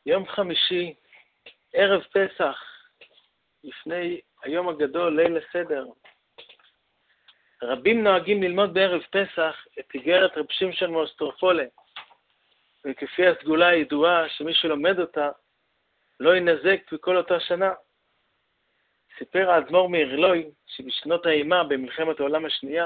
יום חמישי, ערב פסח, לפני היום הגדול, ליל הסדר. רבים נוהגים ללמוד בערב פסח את איגרת רב שמשון מאוסטרופולה, וכפי הסגולה הידועה שמי שלומד אותה לא ינזק בכל אותה שנה. סיפר האדמו"ר מערלוי שבשנות האימה במלחמת העולם השנייה,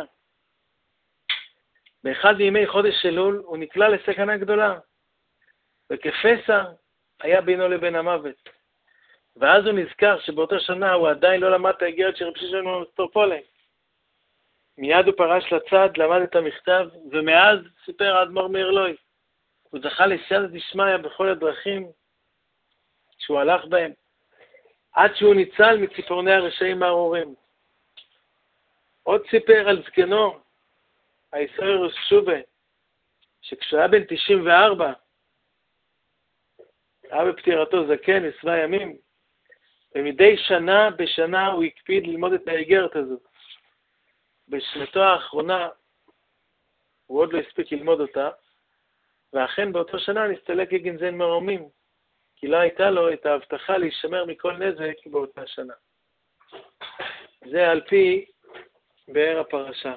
באחד מימי חודש אלול הוא נקלע לסכנה גדולה, וכפסע היה בינו לבין המוות. ואז הוא נזכר שבאותה שנה הוא עדיין לא למד את האיגרת של רב שמשון מאוסטרופולה. מיד הוא פרש לצד, למד את המכתב, ומאז סיפר האדמו"ר מערלוי, הוא זכה לסייעתא דשמיא בכל הדרכים שהוא הלך בהם, עד שהוא ניצל מציפורני הרשעים הארורים. עוד סיפר על זקנו, האיסאווורוס שובה, שכשהוא היה בן 94, היה בפטירתו זקן, 20 ימים, ומדי שנה בשנה הוא הקפיד ללמוד את האיגרת הזו. בשנתו האחרונה הוא עוד לא הספיק ללמוד אותה, ואכן באותו שנה נסתלק כגנזן מרומים, כי לא הייתה לו את ההבטחה להישמר מכל נזק באותה שנה. זה על פי באר הפרשה.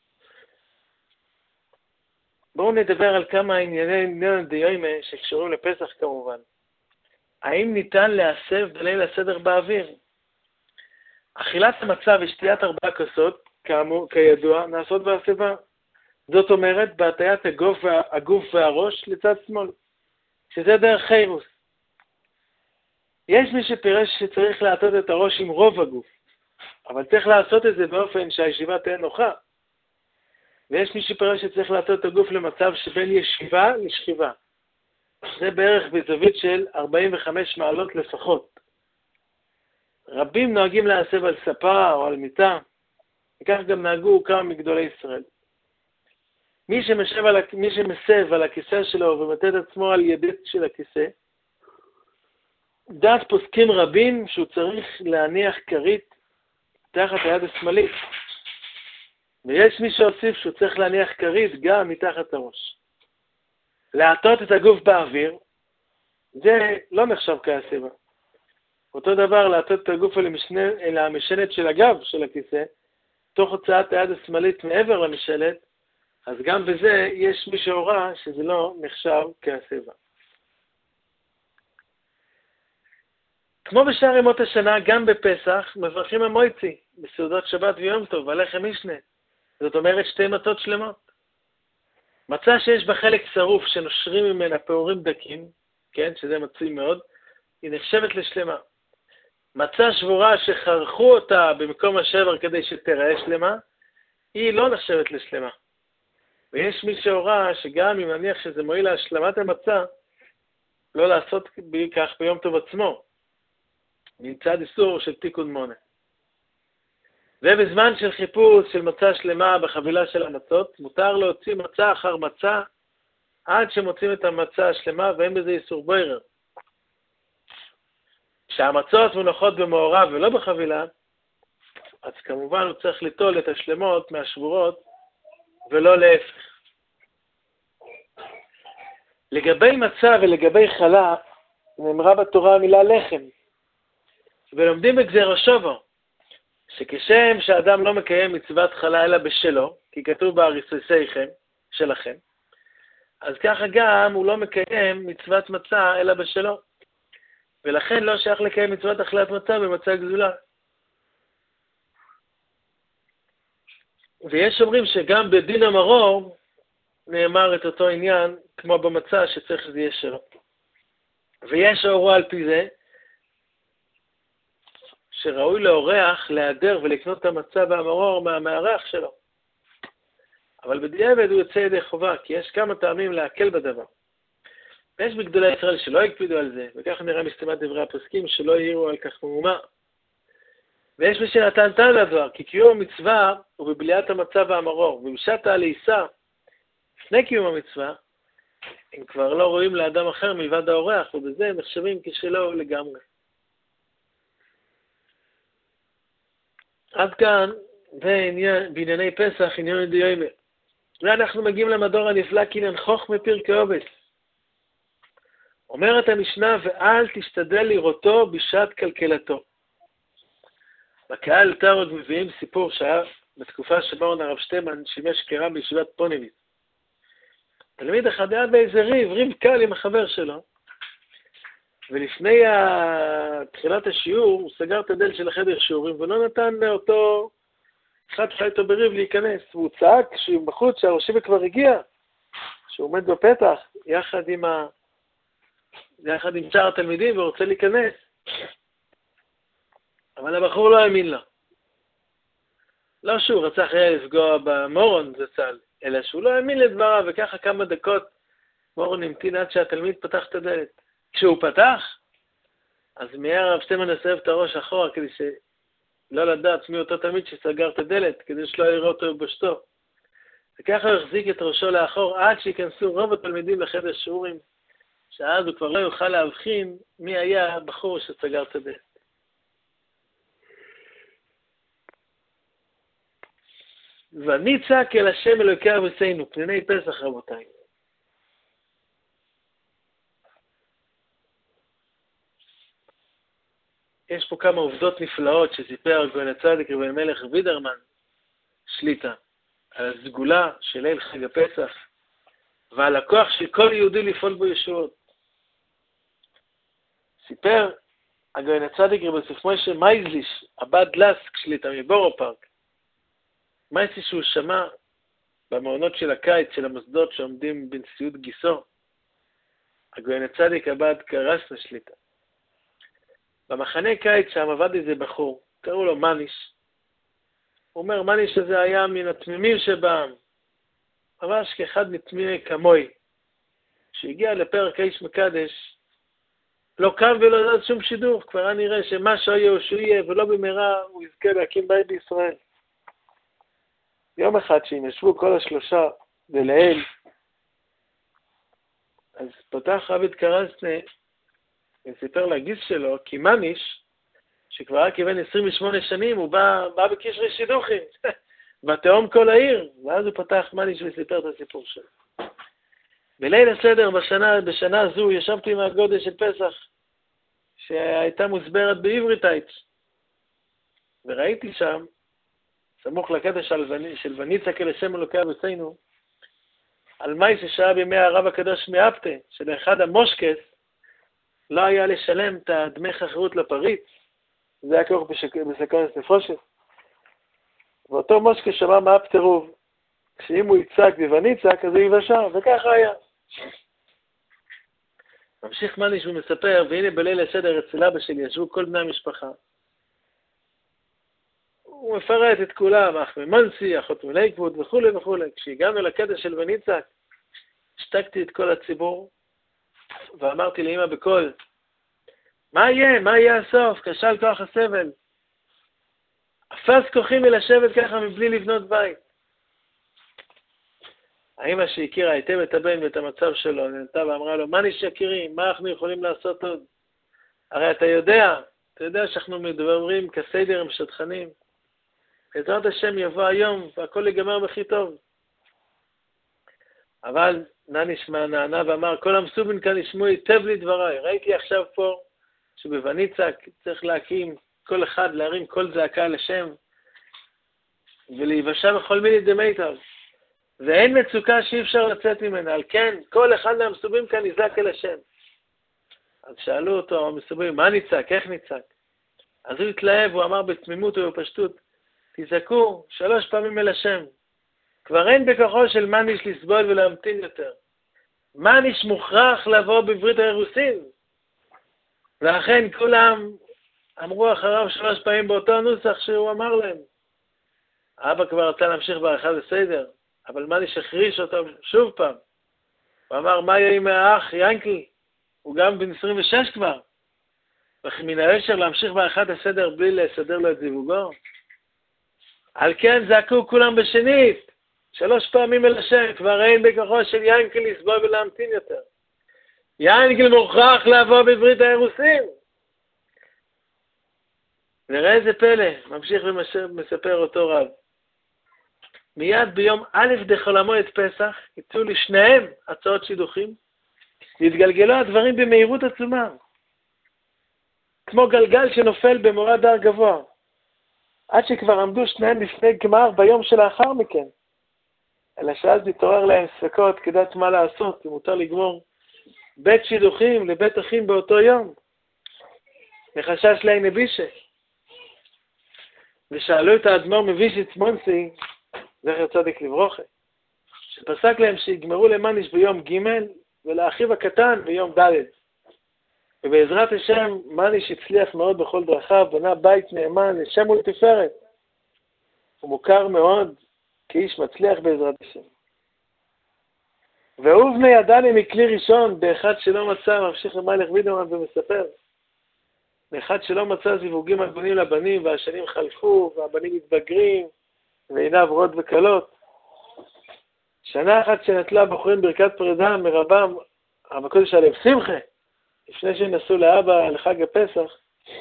בואו נדבר על כמה ענייני דיומא שקשורים לפסח כמובן. האם ניתן להסב בליל הסדר באוויר? אכילת המצה ושתיית 4 כוסות, כידוע, נעשות בהסבה. זאת אומרת, בהטיית הגוף והראש לצד שמאל, שזה דרך חירוס. יש מי שפירש שצריך להטות את הראש עם רוב הגוף, אבל צריך לעשות את זה באופן שהישיבה תהיה נוחה. ויש מי שפירש שצריך להטות את הגוף למצב שבין ישיבה לשכיבה. זה בערך בזווית של 45 מעלות לפחות. רבים נוהגים להסב על ספה או על מיטה, וכך גם נהגו כמה מגדולי ישראל. מי שמסב על הכיסא שלו ומטה את עצמו על ידית של הכיסא, דעת פוסקים רבים שהוא צריך להניח כרית תחת היד השמאלית. ויש מי שהוסיף שהוא צריך להניח כרית גם מתחת הראש. להטות את הגוף באוויר, זה לא נחשב כהסבה. אותו דבר להטות את הגוף אל המשענת של הגב של הכיסא, תוך הוצאת היד השמאלית מעבר למשענת, אז גם בזה יש מי שהורה שזה לא נחשב כהסבה. כמו בשאר ימות השנה, גם בפסח מברכים המויצי, בסעודות שבת ויום טוב, הלחם משנה. זאת אומרת 2 מצות שלמות. מצה שיש בה חלק שרוף שנושרים ממנה פעורים דקים, כן, שזה מצוי מאוד, היא נחשבת לשלמה. מצה שבורה שחרכו אותה במקום השבר כדי שתראה שלמה, היא לא נחשבת לשלמה. ויש מי שהורה שגם אם נניח שזה מועיל להשלמת המצה, לא לעשות כך ביום טוב עצמו. מצד איסור של תיקון מונה. ובזמן של חיפוש של מצה שלמה בחבילה של המצות, מותר להוציא מצה אחר מצה עד שמוצאים את המצה השלמה, ואין בזה איסור בוירר. כשהמצות מונחות במעורב ולא בחבילה, אז כמובן הוא צריך ליטול את השלמות מהשבורות ולא להפך. לגבי מצה ולגבי חלה, נאמרה בתורה המילה לחם. ולומדים בגזירו שובו, שכשם שאדם לא מקיים מצוות חלה אלא בשלו, כי כתוב באריסוסיכם שלכם, אז ככה גם הוא לא מקיים מצוות מצה אלא בשלו. ולכן לא שייך לקיים מצוות אכילת מצה במצה גזולה. ויש אומרים שגם בדין המרור נאמר את אותו עניין כמו במצה שצריך שזה יהיה שלו. ויש אורו על פי זה, שראוי לאורח להיעדר ולקנות את המצה והמרור מהמארח שלו. אבל בדיעבד הוא יוצא ידי חובה, כי יש כמה טעמים להקל בדבר. ויש בגדולי ישראל שלא הקפידו על זה, וכך נראה מסתימת דברי הפוסקים שלא העירו על כך מהומה. ויש מי שנתן טעם לדבר, כי קיום המצווה הוא בבליעת המצה והמרור, ובשעת העליסה, לפני קיום המצווה, הם כבר לא רואים לאדם אחר מלבד האורח, ובזה הם נחשבים כשלו לגמרי. עד כאן, בענייני פסח, עניין דיומא. ואנחנו מגיעים למדור הנפלא, כי ננחוך מפרקי אובס. אומרת המשנה, ואל תשתדל לראותו בשעת כלכלתו. בקהל תרוד מביאים סיפור שהיה בתקופה שבה הרב שטיימן שימש כרב בישיבת פוניבז'. תלמיד אחד היה באיזה ריב קל עם החבר שלו, ולפני תחילת השיעור הוא סגר את הדלת של החדר שיעורים ולא נתן לאותו אחד שהיה איתו בריב להיכנס, והוא צעק שהוא בחוץ שהראשיבה כבר הגיע, שהוא עומד בפתח יחד עם שאר התלמידים ורוצה להיכנס. אבל הבחור לא האמין לו. לא שהוא רצה אחרי לפגוע במורון זצ"ל, אלא שהוא לא האמין לדבריו, וככה כמה דקות מורון המתין עד שהתלמיד פתח את הדלת. כשהוא פתח, אז מיד הרב שטיימן הסב את הראש אחורה, כדי שלא לדעת מי אותו תלמיד שסגר את הדלת, כדי שלא יראה אותו בבשתו. וככה הוא החזיק את ראשו לאחור עד שיכנסו רוב התלמידים לחדר שיעורים, שאז הוא כבר לא יוכל להבחין מי היה הבחור שסגר את הדלת. וניצק אל השם אלוקי אבותינו, פניני פסח רבותיי. יש פה כמה עובדות נפלאות שסיפר הגאון הצדיק רבי אלימלך וידרמן שליט"א, על הסגולה של ליל חג הפסח, ועל הכוח של כל יהודי לפעול בו ישועות. סיפר הגאון הצדיק רבי יוסף מוישה מייזליש, עבד לסק שליט"א מבורו פארק, מייסי שהוא שמע במעונות של הקיץ של המוסדות שעומדים בנשיאות גיסו, הגאון הצדיק עבד קרסנה שליט"א. במחנה קיץ שם עבד איזה בחור, קראו לו מניש. הוא אומר, מניש הזה היה מן התמימים שבעם, ממש כאחד מתמימי כמוי, שהגיע לפרק האיש מקדש, לא קם ולא ידע שום שידוך, כבר היה נראה שמה שיהיה או שהוא יהיה, ולא במהרה הוא יזכה להקים בית בישראל. יום אחד שהם ישבו כל השלושה בליל, אז פתח עבד קרסנה וסיפר לגיס שלו, כי מניש, שכבר היה כבן 28 שנים, הוא בא בקשרי שידוכים, בתאום כל העיר, ואז הוא פתח מניש וסיפר את הסיפור שלו. בליל הסדר בשנה זו ישבתי עם הגודל של פסח, שהייתה מוסברת בעברית, וראיתי שם, סמוך לקטע של וניצק אל השם אלוקי אבותינו, על מי ששעה בימי הרב הקדוש מאפתה, שלאחד המושקס לא היה לשלם את דמי חכירות לפריץ, זה היה כרוך בסכנת נפושת. ואותו מושקס שמע מאפתה רוב, שאם הוא יצעק וניצק, אז הוא יבשר, וככה היה. ממשיך מניש ומספר, והנה בליל הסדר אצל אבא שלי ישבו כל בני המשפחה. הוא מפרט את כולם, אח ממונסי, אחות מלייקווד וכו' וכו'. כשהגענו לקטע של וניצק, השתקתי את כל הציבור, ואמרתי לאמא בקול, מה יהיה הסוף? כשל כוח הסבל. אפס כוחי מלשבת ככה מבלי לבנות בית. האמא שהכירה היטב את הבן ואת המצב שלו, נהנתה ואמרה לו, מה נשקירי? מה אנחנו יכולים לעשות עוד? הרי אתה יודע שאנחנו מדברים כסדר עם שטחנים. בעזרת השם יבוא היום והכל ייגמר בכי טוב. אבל נניש נענה ואמר, כל המסובין כאן ישמעו היטב לי דבריי. ראיתי עכשיו פה שבבניצק צריך להקים כל אחד, להרים כל זעקה לשם, ולהיוושע בכל מיני דמיטב. ואין מצוקה שאי אפשר לצאת ממנה. על כן, כל אחד מהמסובים כאן יזעק אל השם. אז שאלו אותו המסובים, מה ניצק? איך ניצק? אז הוא התלהב, הוא אמר בתמימות ובפשטות, תזעקו 3 פעמים אל השם. כבר אין בכוחו של מניש לסבול ולהמתין יותר. מניש מוכרח לבוא בברית האירוסין. ואכן כולם אמרו אחריו 3 פעמים באותו נוסח שהוא אמר להם. האבא כבר רצה להמשיך בעריכת הסדר, אבל מניש החריש אותו שוב פעם. הוא אמר, מה יהיה עם האח ינקי? הוא גם בן 26 כבר. ומן הישר להמשיך בעריכת הסדר בלי לסדר לו את זיווגו. על כן זעקו כולם בשנית, 3 פעמים אל השם, כבר אין בכוחו של ינקל לסבול ולהמתין יותר. ינקל מוכרח לבוא בברית האירוסין. וראה איזה פלא, ממשיך ומספר אותו רב. מיד ביום א' דחול המועד פסח, יצאו לשניהם הצעות שידוכים, התגלגלו הדברים במהירות עצומה, כמו גלגל שנופל במורד הר גבוה, עד שכבר עמדו שניהם לפני גמר ביום שלאחר מכן. אלא שאז התעורר להם ספקות כדעת מה לעשות, אם מותר לגמור בית שידוכים לבית אחים באותו יום, מחשש להם נבישה. ושאלו את האדמו"ר מוויז'ניץ מונסי, זכר צדיק לברוכה, שפסק להם שיגמרו למניש ביום ג' ולאחיו הקטן ביום ד'. ובעזרת השם מניש הצליח מאוד בכל דרכיו, בנה בית נאמן לשם ולתפארת. הוא מוכר מאוד כאיש מצליח בעזרת השם. והוא בני ידעני מכלי ראשון, באחד שלא מצא, ממשיך למלך וידמן ומספר, באחד שלא מצא זיווגים הגונים לבנים, והשנים חלפו, והבנים מתבגרים, ועיניו רואות וקלות. שנה אחת שנטלה בחורים ברכת פרידה מרבם, רב הקודש הלב שמחה, לפני שנסעו לאבא לחג הפסח,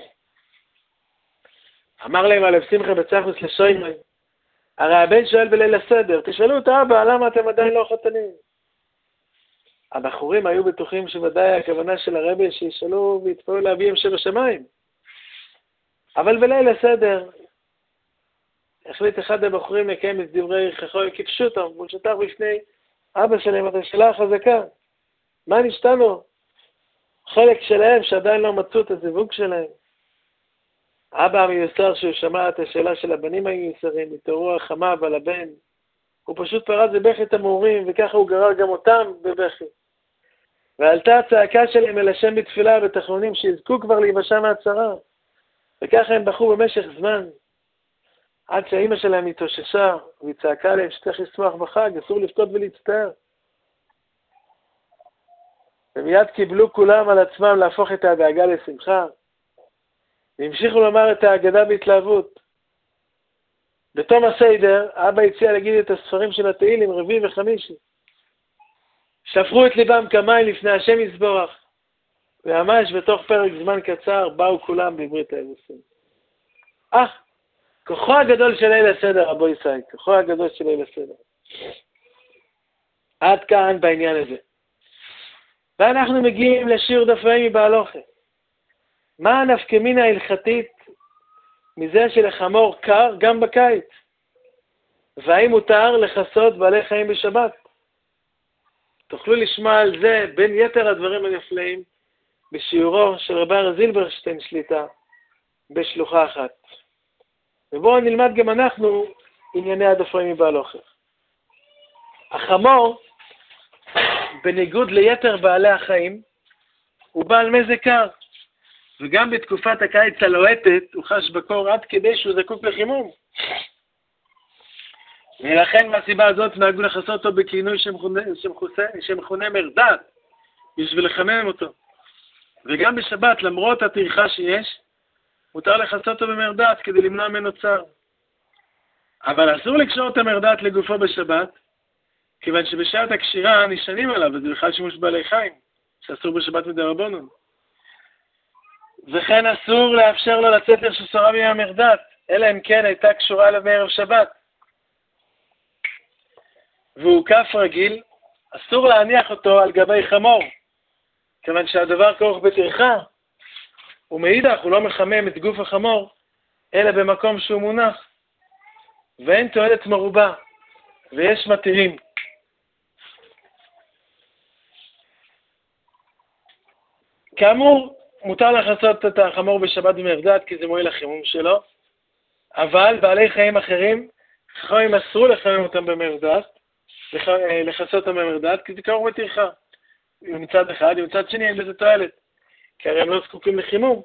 אמר להם הלב שמחה בצחוס לשוימי, הרי הבן שואל בליל הסדר, תשאלו את האבא, למה אתם עדיין לא חתנים? הבחורים היו בטוחים שוודאי הכוונה של הרבי שישאלו ויתפעלו לאביהם שבשמיים. אבל בליל הסדר, החליט אחד הבחורים לקיים את דברי חכו, כפשו אותם, מול שטח בפני אבא שלהם, את השאלה החזקה. מה נשתנו? חלק שלהם שעדיין לא מצאו את הזיווג שלהם. אבא המיוסר שהוא שמע את השאלה של הבנים המיוסרים, התעוררו החמה ועל הבן. הוא פשוט פרץ בבכי תמרורים, וככה הוא גרר גם אותם בבכי. ועלתה הצעקה שלהם אל השם בתפילה בתחנונים שיזכו כבר להיוושע מהצרה. וככה הם בכו במשך זמן. עד שהאמא שלהם התאוששה, והיא צעקה להם שצריך לשמוח בחג, אסור לבכות ולהצטער. ומיד קיבלו כולם על עצמם להפוך את הדאגה לשמחה. והמשיכו לומר את ההגדה בהתלהבות. בתום הסדר, אבא הציע להגיד את הספרים של התהילים, רביעי וחמישי. שפרו את ליבם כמים לפני השם יזברך, וממש בתוך פרק זמן קצר באו כולם בברית האלוסים. כוחו הגדול של ליל הסדר, רבו ישראל, כוחו הגדול של ליל הסדר. עד כאן בעניין הזה. ואנחנו מגיעים לשיר דפי מבהלוכה. מה הנפקמינה ההלכתית מזה שלחמור קר גם בקיץ? והאם מותר לחסות בעלי חיים בשבת? תוכלו לשמוע על זה בין יתר הדברים הנפלאים בשיעורו של רבי אריה זילברשטיין שליטה בשלוחה אחת. ובואו נלמד גם אנחנו ענייני הדפי מבהלוכה. החמור, בניגוד ליתר בעלי החיים, הוא בעל מזג קר. וגם בתקופת הקיץ הלוהטת הוא חש בקור עד כדי שהוא זקוק לחימום. ולכן מהסיבה הזאת נהגו לחסות אותו בכינוי שמכונה מרדד, בשביל לחמם אותו. וגם בשבת, למרות הטרחה שיש, מותר לחסות אותו במרדד כדי למנוע ממנו צער. אבל אסור לקשור את המרדד לגופו בשבת, כיוון שבשעת הקשירה נשענים עליו, וזה בכלל שימוש בעלי חיים, שאסור בשבת מדרבנן. וכן אסור לאפשר לו לצאת שסורה מהמרדד, אלא אם כן הייתה קשורה אליו בערב שבת. והוא כף רגיל, אסור להניח אותו על גבי חמור, כיוון שהדבר כרוך בטרחה, ומאידך הוא לא מחמם את גוף החמור, אלא במקום שהוא מונח. ואין תועלת מרובה, ויש מתירים. כאמור, מותר לחסות את החמור בשבת במרדד, כי זה מועיל לחימום שלו, אבל בעלי חיים אחרים, חכמים אסרו לחמם אותם במרדד, לחסות אותם במרדד, כי זה כרוך בטרחה. מצד אחד, ומצד שני אין בזה תועלת, כי הרי הם לא זקוקים לחימום.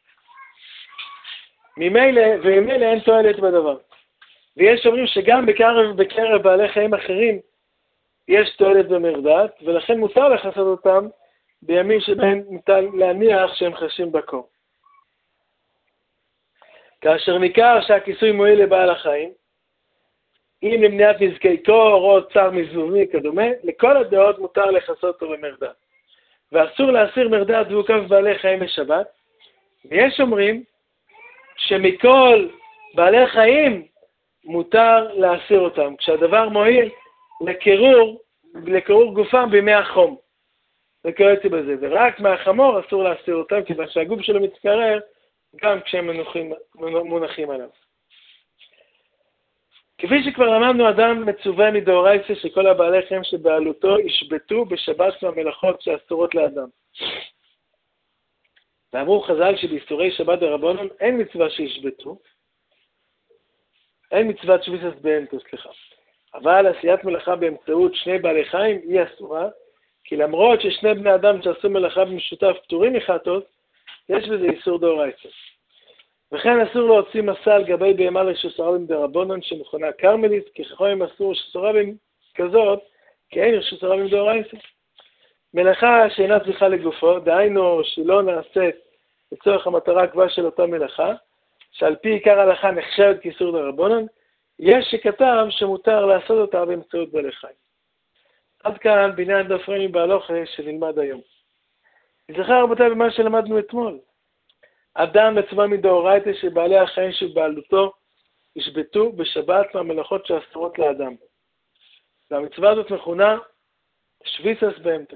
ממילא אין תועלת בדבר. ויש אומרים שגם בקרב בעלי חיים אחרים יש תועלת במרדד, ולכן מותר לחסות אותם בימים שבהם ניתן להניח שהם חשים בקור. כאשר ניכר שהכיסוי מועיל לבעל החיים, אם למניעת נזקי קור או צער מזומני כדומה, לכל הדעות מותר לחסות אותו במרדד. ואסור להסיר מרדד והוקף בעלי חיים בשבת. ויש אומרים שמכל בעלי חיים מותר להסיר אותם, כשהדבר מועיל לקירור גופם בימי החום. וכיוצא בזה, ורק מהחמור אסור להסיר אותם, כיוון שהגוף שלו מתקרר גם כשהם מונחים עליו. כפי שכבר למדנו, אדם מצווה מדאורייתא שכל הבעלי חיים שבעלותו ישבתו בשבת מהמלאכות שאסורות לאדם. ואמרו חז"ל שבאיסורי שבת דרבנן אין מצווה שישבתו, אין מצוות שביסס בהמתו, אבל עשיית מלאכה באמצעות שני בעלי חיים היא אסורה, כי למרות ששני בני אדם שעשו מלאכה במשותף פטורים מחטאות, יש בזה איסור דאורייתא. וכן אסור להוציא מסע על גבי בהמה לרשות הרבים דרבנן שמכונה קרמליס, כי חכמים אסור רשות הרבים כזאת, כי אין רשות הרבים דאורייתא. מלאכה שאינה צריכה לגופו, דהיינו שלא נעשית לצורך המטרה הקבועה של אותה מלאכה, שעל פי עיקר ההלכה נחשבת כאיסור דרבנן, יש שכתב שמותר לעשות אותה באמצעות בעלי חיים. עד כאן בעניין דף רמי בהלכה שנלמד היום. נזכר רבותיי במה שלמדנו אתמול. אדם מצווה מדאורייתא שבעלי החיים שבעלותו ישבתו בשבת מהמלאכות שאסורות לאדם. והמצווה הזאת מכונה שביסס בהמתו.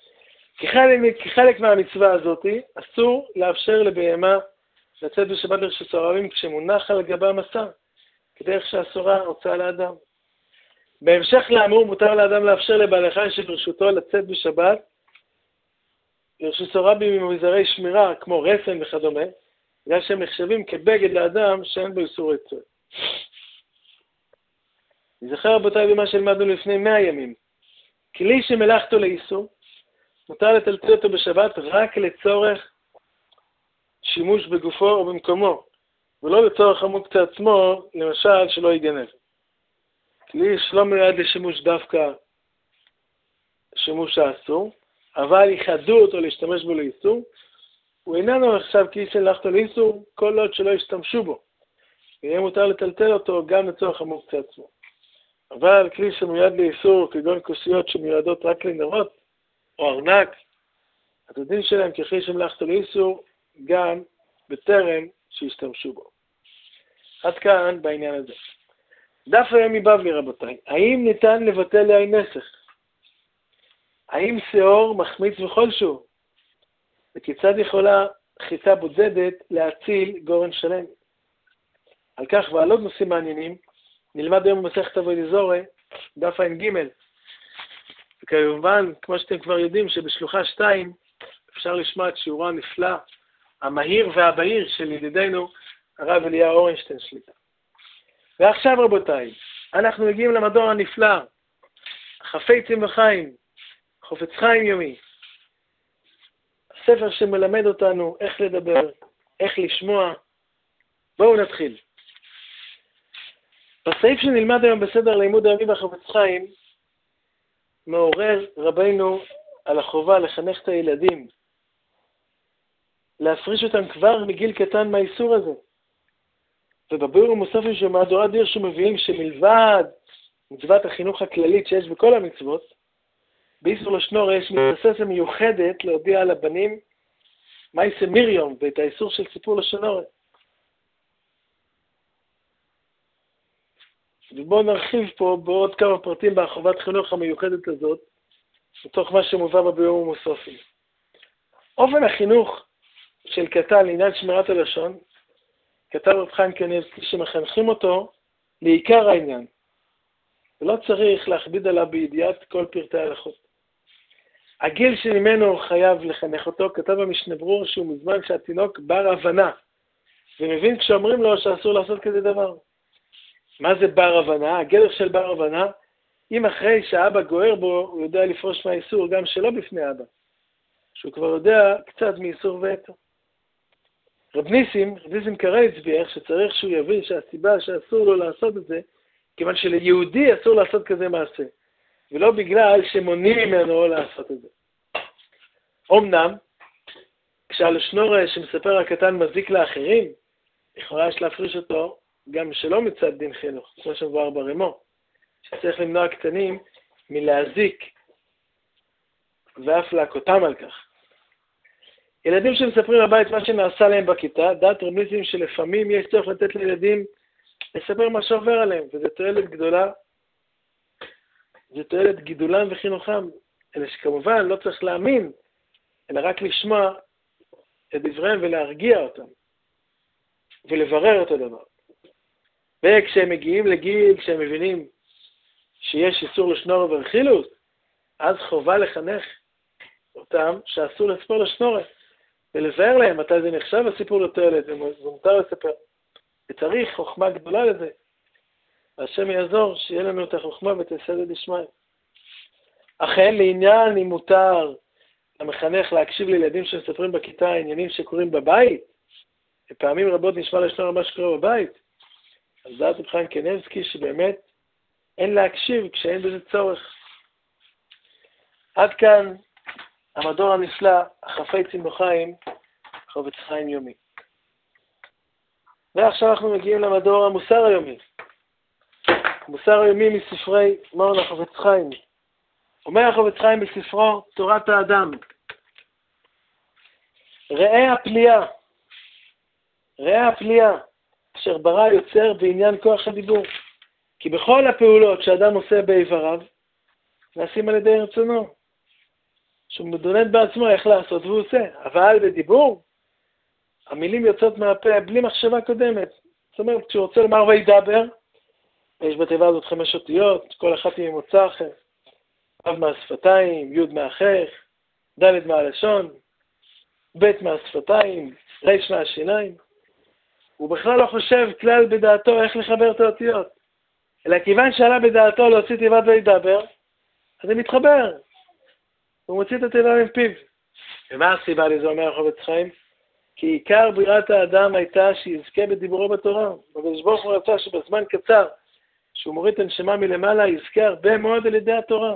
כחלק מהמצווה הזאת אסור לאפשר לבהמה לצאת בשבת לרשות הרבים כשמונח על גבה מסע, כדרך שאסורה הוצאה לאדם. בהמשך לאמור מותר לאדם לאפשר לבעלי חיים שברשותו לצאת בשבת לרשות הרבים עם אביזרי שמירה כמו רסן וכדומה, בגלל שהם נחשבים כבגד לאדם שאין בו איסור יצוא. נזכר רבותיי במה שלמדנו לפני 100 ימים. כלי שמלאכתו לאיסור, מותר לטלטל אותו בשבת רק לצורך שימוש בגופו או במקומו, ולא לצורך המוקצה עצמו, למשל שלא ייגנב. כלי שלא מיועד לשימוש דווקא שימוש האסור, אבל ייחדו אותו להשתמש בו לאיסור, הוא איננו עכשיו כלי שמלאכתו לאיסור כל עוד שלא ישתמשו בו, ויהיה מותר לטלטל אותו גם לצורך המוקצה עצמו. אבל כלי שמיועד לאיסור, כגון כוסיות שמיועדות רק לנרות, או ארנק, הדין שלהם ככלי שמלאכתו לאיסור, גם בטרם שישתמשו בו. עד כאן בעניין הזה. דף היום מבבלי רבותיי, האם ניתן לבטל לעין נסך? האם שיעור מחמיץ בכל שהוא? וכיצד יכולה חיצה בודדת להציל גורן שלם? על כך ועל עוד נושאים מעניינים, נלמד היום במסכת אבוי זוהר, דף עין ג'. וכמובן, כמו שאתם כבר יודעים, שבשלוחה 2 אפשר לשמוע את שיעורו הנפלא, המהיר והבהיר של ידידנו, הרב אליהו אורנשטיין שליט"א. ועכשיו רבותיי, אנחנו מגיעים למדור הנפלא, חפצים וחיים, חופץ חיים יומי. הספר שמלמד אותנו איך לדבר, איך לשמוע. בואו נתחיל. בסעיף שנלמד היום בסדר לימוד היומי בחפץ חיים, מעורר רבינו על החובה לחנך את הילדים, להפריש אותם כבר מגיל קטן מהאיסור הזה. ובביאור המוספים של מהדורת דיר שמביאים שמלבד מצוות החינוך הכללית שיש בכל המצוות, באיסור לשנור יש מתבססת מיוחדת להודיע על הבנים מה יעשה מריום ואת האיסור של סיפור לשנור. ובואו נרחיב פה בעוד כמה פרטים בחובת חינוך המיוחדת הזאת, מתוך מה שמובא בביאור המוספים. אופן החינוך של קטן לעניין שמירת הלשון, כתב רב חיים קניבסקי שמחנכים אותו לעיקר העניין, ולא צריך להכביד עליו בידיעת כל פרטי ההלכות. הגיל שממנו חייב לחנך אותו, כתב במשנה ברור שהוא מזמן שהתינוק בר הבנה, ומבין כשאומרים לו שאסור לעשות כזה דבר. מה זה בר הבנה? הגדר של בר הבנה, אם אחרי שהאבא גוער בו, הוא יודע לפרוש מהאיסור גם שלא בפני אבא, שהוא כבר יודע קצת מאיסור ואתו. רב ניסים קרא הצביע שצריך שהוא יבין שהסיבה שאסור לו לעשות את זה, כיוון שליהודי אסור לעשות כזה מעשה, ולא בגלל שמונעים ממנו לעשות את זה. אמנם, כשהלשנור שמספר הקטן מזיק לאחרים, לכאורה יש להפריש אותו גם שלא מצד דין חינוך, כמו שמבואר ברמו, שצריך למנוע קטנים מלהזיק ואף להכותם על כך. ילדים שמספרים בבית מה שנעשה להם בכיתה, דעת רב ניסים שלפעמים יש צורך לתת לילדים לספר מה שעובר עליהם, וזה תועלת גדולה, זה תועלת גידולם וחינוכם, אלא שכמובן לא צריך להאמין, אלא רק לשמוע את דבריהם ולהרגיע אותם, ולברר את הדבר. וכשהם מגיעים לגיל, כשהם מבינים שיש איסור לשנור ורכילוס, אז חובה לחנך אותם שאסור לספר לשנורת, ולבאר להם מתי זה נחשב הסיפור לתועלת, ומותר לספר. וצריך חוכמה גדולה לזה. והשם יעזור שיהיה לנו את החוכמה ותסייעתא דשמיא. אכן לעניין אם מותר למחנך להקשיב לילדים שמספרים בכיתה עניינים שקורים בבית, ופעמים רבות נשמע לשנור מה שקורה בבית, אז דעת רב חיים קניבסקי שבאמת אין להקשיב כשאין בזה צורך. עד כאן המדור הנפלא, החפץ עמנו חיים, חפץ חיים יומי. ועכשיו אנחנו מגיעים למדור המוסר היומי. המוסר היומי מספרי מורן החפץ חיים. אומר החפץ חיים בספרו תורת האדם. ראה הפליאה, אשר ברא יוצר בעניין כוח הדיבור. כי בכל הפעולות שאדם עושה באיבריו, נעשים על ידי רצונו. שהוא מדונן בעצמו איך לעשות והוא עושה. אבל בדיבור, המילים יוצאות מהפה בלי מחשבה קודמת. זאת אומרת, כשהוא רוצה לומר וידבר, יש בתיבה הזאת 5 אותיות, כל אחת עם מוצא אחר. ו' מהשפתיים, י' מהחך, ד' מהלשון, ב' מהשפתיים, ר' מהשיניים. הוא בכלל לא חושב כלל בדעתו איך לחבר את האותיות. אלא כיוון שעלה בדעתו להוציא תיבת וידבר, אז זה מתחבר. הוא מוציא את התיבה מפיו. ומה הסיבה לזה אומר החפץ חיים? כי עיקר בריאת האדם הייתה שיזכה בדיבורו בתורה. הקדוש ברוך הוא רצה שבזמן קצר, שהוא מוריד את הנשמה מלמעלה, יזכה הרבה מאוד על ידי התורה.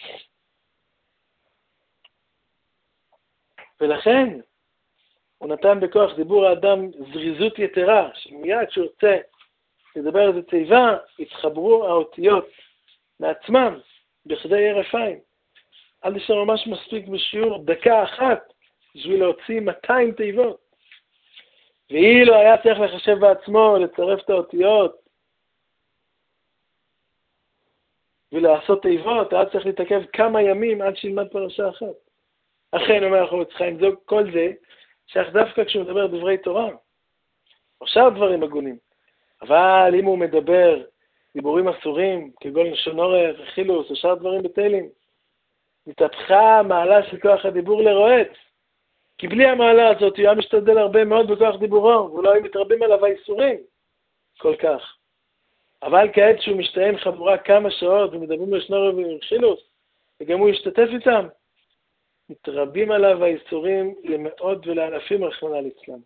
ולכן, הוא נתן בכוח דיבור האדם זריזות יתרה, שמיד שהוא רוצה לדבר על זה תיבה, התחברו האותיות מעצמם בכדי הרף עין. עד שממש מספיק בשיעור דקה אחת בשביל להוציא 200 תיבות. ואילו היה צריך לחשב בעצמו, לצרף את האותיות ולעשות תיבות, היה צריך להתעכב כמה ימים עד שילמד פרשה אחת. אכן אומר החפץ חיים, כל זה שייך דווקא כשהוא מדבר דברי תורה, או שאר דברים הגונים. אבל אם הוא מדבר דיבורים אסורים, כגון לשון הרע, רכילוס, או שאר דברים בטלים, מתהפכה המעלה של כוח הדיבור לרועץ. כי בלי המעלה הזאת הוא היה משתדל הרבה מאוד בכוח דיבורו, ואולי היו מתרבים עליו האיסורים כל כך. אבל כעת שהוא משתהם חבורה כמה שעות ומדברים לשון הרע ורכילוס, וגם הוא ישתתף איתם, מתרבים עליו האיסורים למאות ולאלפים רחמנא ליצלן.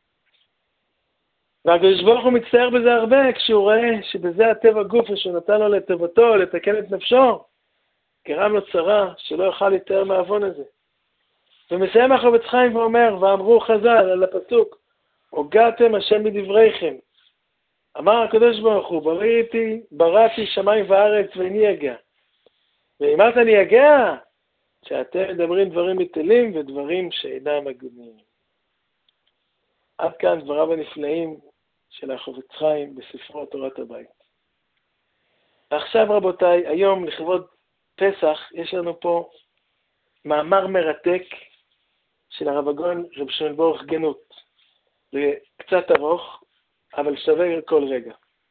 והקדוש ברוך הוא מצטער בזה הרבה כשהוא רואה שבזה הטבע גוף שהוא נתן לו לטובתו, לתקן את נפשו, גרם לו צרה שלא יוכל להתאר מהעוון הזה. ומסיים החפץ חיים ואומר, ואמרו חז"ל על הפסוק, הוגעתם השם בדבריכם. אמר הקדוש ברוך הוא, בראתי שמיים וארץ ואיני יגע. ואמרת אני יגע, שאתם מדברים דברים מתלים ודברים שאינם הגונים. עד כאן דבריו הנפלאים של החפץ חיים בספרו תורת הבית. ועכשיו רבותיי, היום לכבוד פסח יש לנו פה מאמר מרתק של הרב הגאון רב שמעון ברוך גנות. זה קצת ארוך, אבל שווה כל רגע.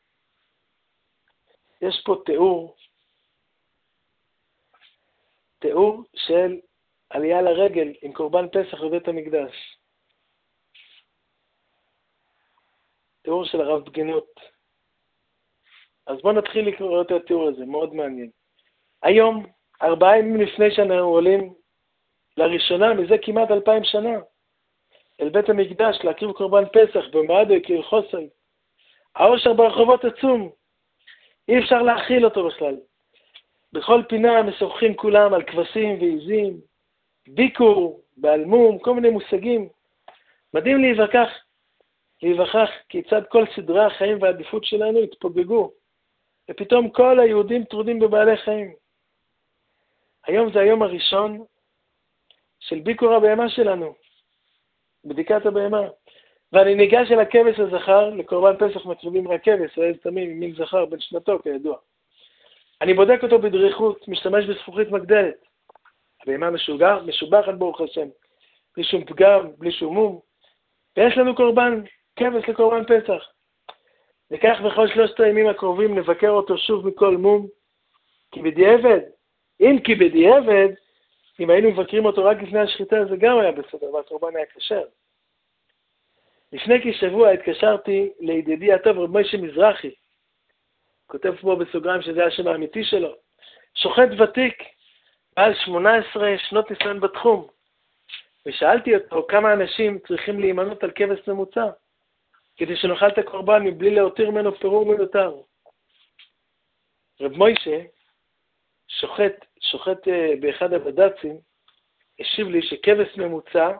יש פה תיאור של עלייה לרגל עם קורבן פסח בבית המקדש. תיאור של הרב גנות. אז בואו נתחיל לקרוא את התיאור הזה, מאוד מעניין. היום, 4 ימים לפני שאנחנו עולים לראשונה, מזה כמעט 2000 שנה, אל בית המקדש להקריב קורבן פסח במועדו יקיר חוסן. העושר ברחובות עצום, אי אפשר להכיל אותו בכלל. בכל פינה משוחחים כולם על כבשים ועיזים, ביקור, באלמום, כל מיני מושגים. מדהים להיווכח כיצד כל סדרי החיים והעדיפות שלנו התפוגגו, ופתאום כל היהודים טרודים בבעלי חיים. היום זה היום הראשון של ביקור הבהמה שלנו, בדיקת הבהמה. ואני ניגש אל הכבש הזכר, לקורבן פסח מקריבים רק כבש, או עז תמים עם מין זכר בן שנתו כידוע. אני בודק אותו בדריכות, משתמש בזכוכית מגדלת. הבהמה משובחת ברוך השם, בלי שום פגם, בלי שום מום, ויש לנו קורבן, כבש לקורבן פסח. וכך בכל 3 הימים הקרובים נבקר אותו שוב מכל מום, כי בדיעבד, אם היינו מבקרים אותו רק לפני השחיטה, זה גם היה בסדר, והקורבן היה כשר. לפני כשבוע התקשרתי לידידי הטוב רב משה מזרחי, כותב פה בסוגריים שזה השם האמיתי שלו, שוחט ותיק, בעל 18 שנות ניסיון בתחום, ושאלתי אותו כמה אנשים צריכים להימנות על כבש ממוצע, כדי שנאכל את הקורבן מבלי להותיר ממנו פירור מיותר. רב משה, שוחט באחד הבד"צים, השיב לי שכבש ממוצע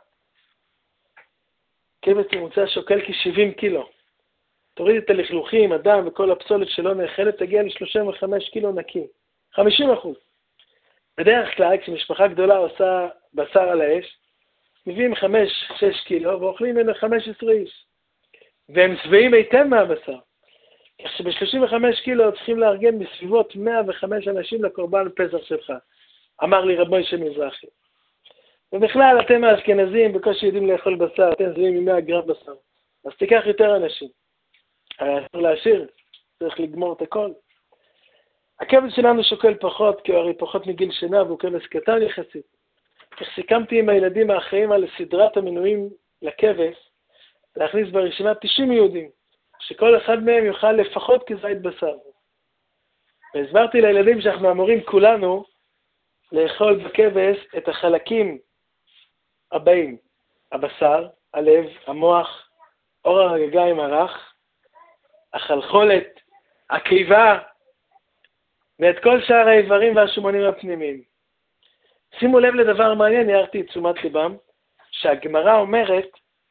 שוקל כ-70 קילו. תוריד את הלכלוכים, הדם וכל הפסולת שלא נאכלת, תגיע ל-35 קילו נקי. 50%. בדרך כלל, כשמשפחה גדולה עושה בשר על האש, מביאים 5-6 קילו ואוכלים ממנו 15 איש. והם שבעים היטב מהבשר. כך שב-35 קילו צריכים לארגן בסביבות 105 אנשים לקורבן פסח שלך. אמר לי רב משה מזרחי. ובכלל, אתם האשכנזים בקושי יודעים לאכול בשר, אתם שבעים מ-100 גרם בשר. אז תיקח יותר אנשים. הרי אסור להשאיר, צריך לגמור את הכל. הכבש שלנו שוקל פחות, כי הוא הרי פחות מגיל שנה, והוא כבש קטן יחסית. כך סיכמתי עם הילדים האחראים על סדרת המנויים לכבש, להכניס ברשימה 90 יהודים, שכל אחד מהם יאכל לפחות כזית בשר. והסברתי לילדים שאנחנו אמורים כולנו לאכול בכבש את החלקים הבאים, הבשר, הלב, המוח, אור הרגליים הרך, החלחולת, הקיבה, ואת כל שאר האיברים והשומנים הפנימיים. שימו לב לדבר מעניין, הערתי את תשומת ליבם, שהגמרא אומרת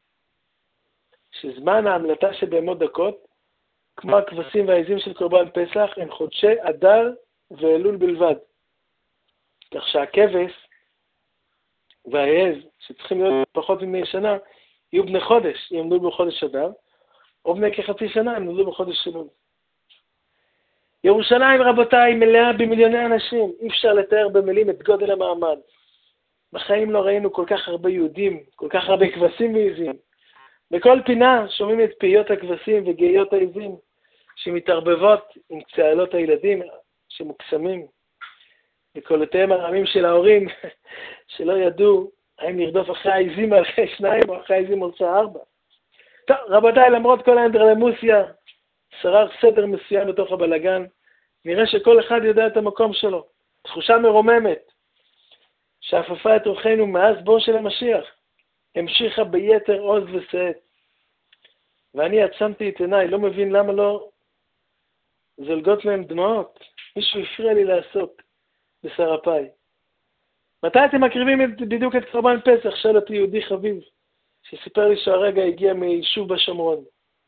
שזמן ההמלטה שבהמות דקות, כמו הכבשים והעזים של קורבן פסח, הם חודשי אדר ואלול בלבד. כך שהכבש והעז, שצריכים להיות פחות מ100 שנה, יהיו בני חודש, יעמדו בחודש אדר, או בני כחצי שנה, הם נולדו בחודש אלול. ירושלים, רבותיי, מלאה במיליוני אנשים. אי אפשר לתאר במילים את גודל המעמד. בחיים לא ראינו כל כך הרבה יהודים, כל כך הרבה כבשים ועזים. בכל פינה שומעים את פעיות הכבשים וגאיות העזים, שמתערבבות עם צהלות הילדים שמוקסמים, וקולותיהם הרמים של ההורים, שלא ידעו האם נרדוף אחרי העזים על 2 או אחרי העזים על 4. טוב, רבותיי, למרות כל האנדרלמוסיה, שרר סדר מסוים בתוך הבלגן, נראה שכל אחד יודע את המקום שלו. תחושה מרוממת, שאפפה את רוחנו מאז בוא של המשיח, המשיכה ביתר עוז ושאת. ואני עצמתי את עיניי, לא מבין למה לא זולגות מהם דמעות. מישהו הפריע לי לעשות בשר אפיים. מתי אתם מקריבים בדיוק את קורבן פסח? שאל אותי יהודי חביב, שסיפר לי שהרגע הגיע מיישוב בשומרון.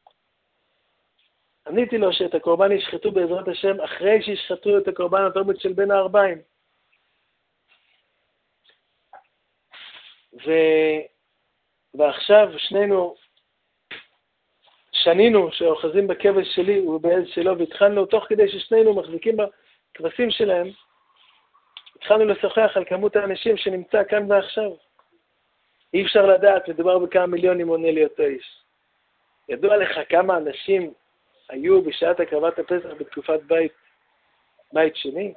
עניתי לו שאת הקורבן ישחטו בעזרת השם אחרי שישחטו את הקורבן התרבות של בין הערביים. ועכשיו שנינו שנינו שאוחזים בכבש שלי ובעז שלו, והתחלנו תוך כדי ששנינו מחזיקים בכבשים שלהם, התחלנו לשוחח על כמות האנשים שנמצא כאן ועכשיו. אי אפשר לדעת, מדובר בכמה מיליונים, עונה לי אותו איש. ידוע לך כמה אנשים היו בשעת הקרבת הפסח בתקופת בית שני?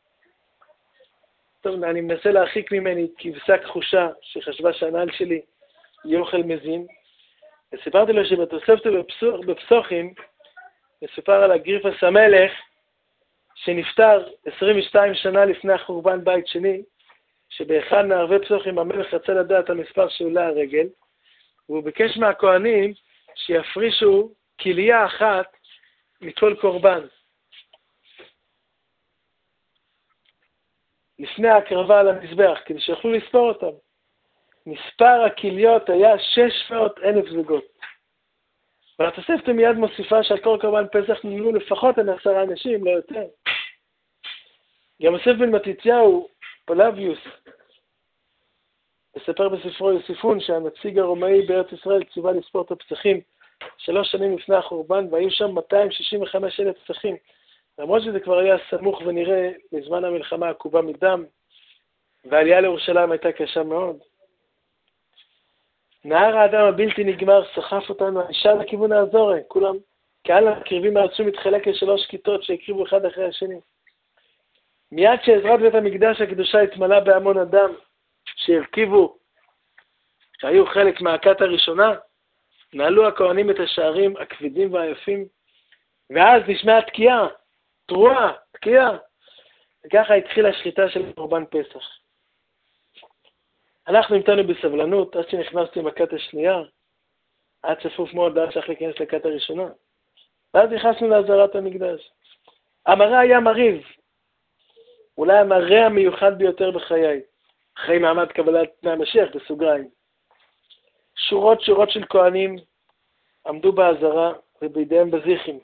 טוב, אני מנסה להרחיק ממני כבשה כחושה שחשבה שהנעל שלי יהיה אוכל מזין. וסיפרתי לו שבתוספתא בפסוחים מסופר על אגריפס המלך שנפטר 22 שנה לפני החורבן בית שני, שבאחד מערבי פסוחים המלך רצה לדעת המספר שעולה הרגל, והוא ביקש מהכהנים שיפרישו כליה אחת מכל קורבן. לפני ההקרבה על המזבח, כדי שיוכלו לספור אותם. מספר הכליות היה 600,000 זוגות. והתוספתא מיד מוסיפה שעל כל קורבן פסח נמנו לפחות 10 אנשים, לא יותר. גם יוסף בן מתתיהו, פלביוס, מספר בספרו יוסיפון שהנציג הרומאי בארץ ישראל ציווה לספור את הפסחים 3 שנים לפני החורבן, והיו שם 265,000 פסחים. למרות שזה כבר היה סמוך ונראה לזמן המלחמה עקובה מדם, והעלייה לירושלים הייתה קשה מאוד. נהר האדם הבלתי נגמר סחף אותנו הישר לכיוון האזורי, כולם, קהל הקריבים הרצו מתחלק לשלוש כיתות שהקריבו אחד אחרי השני. מיד שעזרת בית המקדש הקדושה התמלא בהמון אדם שהרכיבו, שהיו חלק מהכת הראשונה, נעלו הכהנים את השערים הכבדים והיפים, ואז נשמעה תקיעה, תרועה, תקיעה, וככה התחילה השחיטה של קורבן פסח. אנחנו המתנו בסבלנות עד שנכנסתי עם הכת השנייה, עד צפוף מאוד עד שצריך להיכנס לכת הראשונה. ואז נכנסנו לעזרת המקדש. המראה היה מריב, אולי המראה המיוחד ביותר בחיי, אחרי מעמד קבלת פני המשיח בסוגריים. שורות של כהנים עמדו בעזרה ובידיהם בזיחים.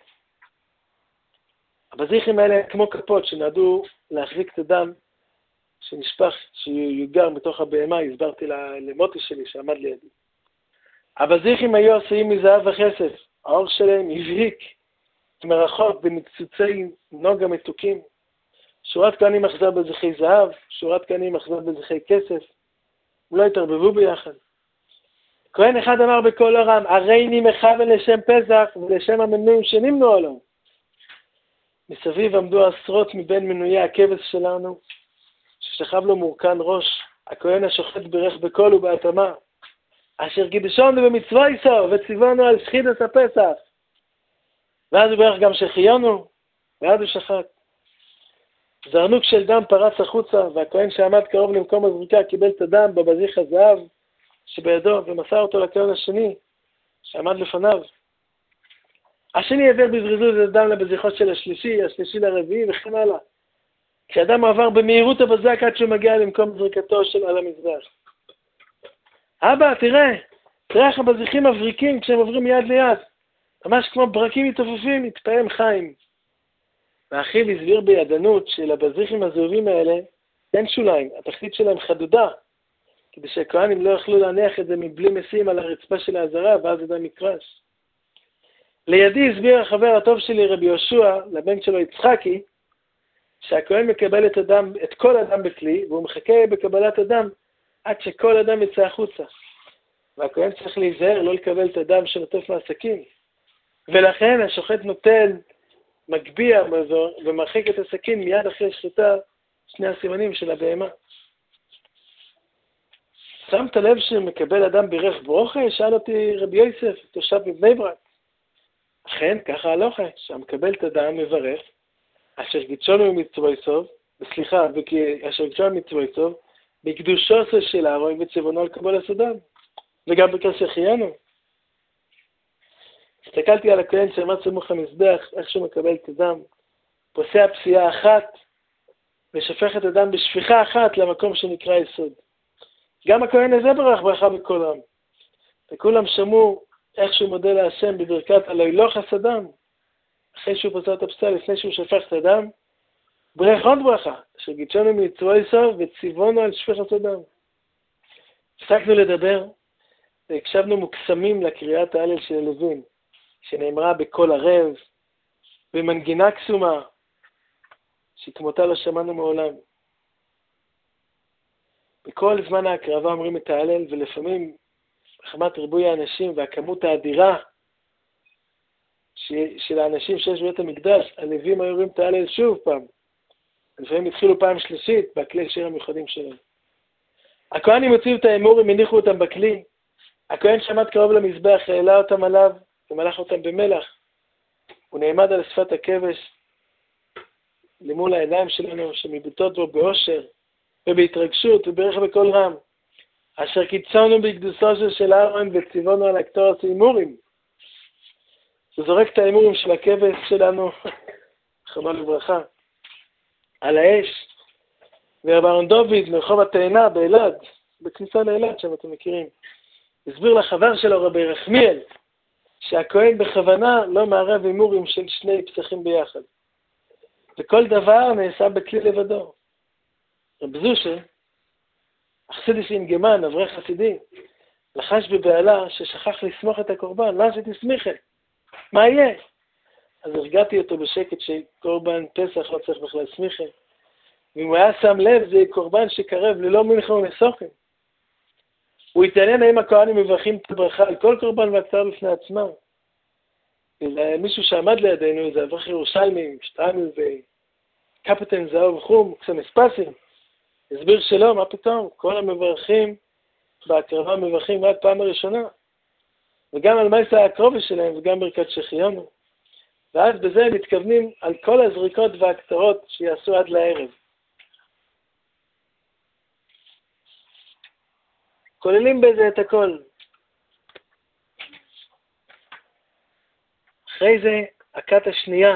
הבזיחים האלה כמו כפות שנועדו להחזיק את הדם שנשפך, שיוגר מתוך הבהמה, הסברתי למוטי שלי שעמד לידי. הבזיחים היו עשויים מזהב וכסף, האור שלהם הבהיק מרחוק בניצוצי נוגה מתוקים. שורת כהנים אחזה בזיחי זהב, שורת כהנים אחזה בזיחי כסף, הם לא התערבבו ביחד. כהן אחד אמר בקול הרם, הריני מכוון לשם פסח ולשם המנויים שנמנו עליו. מסביב עמדו עשרות מבין מנויי הכבש שלנו, ששכב לו מורכן ראש, הכהן השוחט ברך בקול ובהתאמה, אשר קידשנו במצווה איסו וציוונו על שחיטת הפסח. ואז הוא ברך גם שחיינו, ואז הוא שחט. זרנוק של דם פרץ החוצה, והכהן שעמד קרוב למקום הזריקה קיבל את הדם בבזיח הזהב שבידו, ומסר אותו לכהן השני שעמד לפניו. השני העביר בזריזות את הדם לבזיחות של השלישי לרביעי וכן הלאה. כשאדם עבר במהירות הבזק עד שהוא מגיע למקום זריקתו של על המזבח. אבא, תראה איך הבזיחים מבריקים כשהם עוברים מיד ליד. ממש כמו ברקים מתעופפים, התפעם חיים. ואחיו הסביר בידענות שלבזיחים הזהובים האלה אין שוליים, התחתית שלהם חדודה, כדי שהכהנים לא יכלו להניח את זה מבלי משים על הרצפה של העזרה, ואז זה מקרש. לידי הסביר החבר הטוב שלי רבי יהושע, לבן שלו יצחקי, שהכהן מקבל את כל אדם בכלי, והוא מחכה בקבלת אדם עד שכל אדם יצא החוצה. והכהן צריך להיזהר לא לקבל את הדם שנוטף מהסכין. ולכן השוחט נוטל, מגביע ומרחיק את הסכין מיד אחרי שחיטה שני הסימנים של הבהמה. שמת לב שמקבל אדם בירך ברוכה? שאל אותי רבי יוסף, תושב מבני ברק. אכן, ככה הלוכה, שהמקבל את הדם מברך, אשר גידשונו מצוויסוב, אשר גידשונו מצוויסוב, בקדושו של הארון וצבונו על קבול הסודם, וגם בכך שחיינו. הסתכלתי על הכהן שעמד סמוך למזבח, איך שהוא מקבל את הדם, פוסע פסיעה אחת, ושופך את הדם בשפיכה אחת למקום שנקרא יסוד. גם הכהן הזה ברך ברכה בכל עם. וכולם שמעו איך שהוא מודה להשם בברכת עלי לא חסדם, אחרי שהוא פוסע את הפסיעה, לפני שהוא שופך את הדם, ברך עוד ברכה, שגידשנו מצוויסוב וציוונו על שפיכת הדם. הפסקנו לדבר, והקשבנו מוקסמים לקריאת ההלל של הלווין, שנאמרה בקול ערב, במנגינה קסומה, שכמותה לא שמענו מעולם. בכל זמן ההקרבה אומרים את ההלל, ולפעמים בחמת ריבוי האנשים והכמות האדירה של האנשים שיש בבית המקדש, הלווים היו אומרים את ההלל שוב פעם. לפעמים התחילו פעם שלישית בכלי שיר המיוחדים שלהם. הכהנים הוציאו את האמורים, הניחו אותם בכלי. הכהן שעמד קרוב למזבח, העלה אותם עליו ומלח אותם במלח. הוא נעמד על שפת הכבש למול העיניים שלנו, שמביטות בו באושר ובהתרגשות וברך בקול רם. אשר קידשנו בקדושו של הארון וציוונו על הקטורת האמורים. הוא זורק את האמורים של הכבש שלנו, זכרונו לברכה, על האש. ורב אהרון דוד מרחוב התאנה באלעד, בכניסה לאלעד שם אתם מכירים, הסביר לחבר שלו רבי רחמיאל, שהכהן בכוונה לא מערב אמורים של שני פסחים ביחד. וכל דבר נעשה בכלי לבדו. רב זושה, החסידי שאינגמן, אברך חסידי, לחש בבעלה ששכח לסמוך את הקורבן, מה שתסמיכה? מה יהיה? אז הרגעתי אותו בשקט שקורבן פסח לא צריך בכלל סמיכה, ואם הוא היה שם לב, זה קורבן שקרב ללא מנחה ונסוכן. הוא התעניין האם הכהנים מברכים את הברכה על כל קורבן והקטר לפני עצמם. מישהו שעמד לידינו, זה אברך ירושלמי, שטרמי וקפטן זהוב חום, קסמספסים, הסביר שלא, מה פתאום? כל המברכים בהקרבה מברכים רק פעם הראשונה. וגם על מייסה הקרובה שלהם וגם ברכת שחיינו. ואז בזה הם מתכוונים על כל הזריקות והקטרות שיעשו עד לערב. כוללים בזה את הכל. אחרי זה, הכת השנייה.